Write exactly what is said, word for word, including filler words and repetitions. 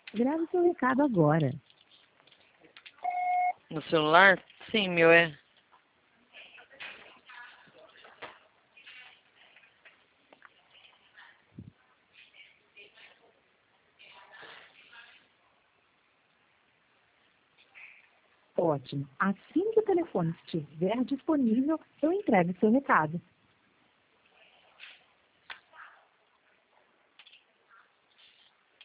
Grave seu recado agora. No celular? Sim, meu é. Ótimo. Assim que o telefone estiver disponível, eu entrego seu recado.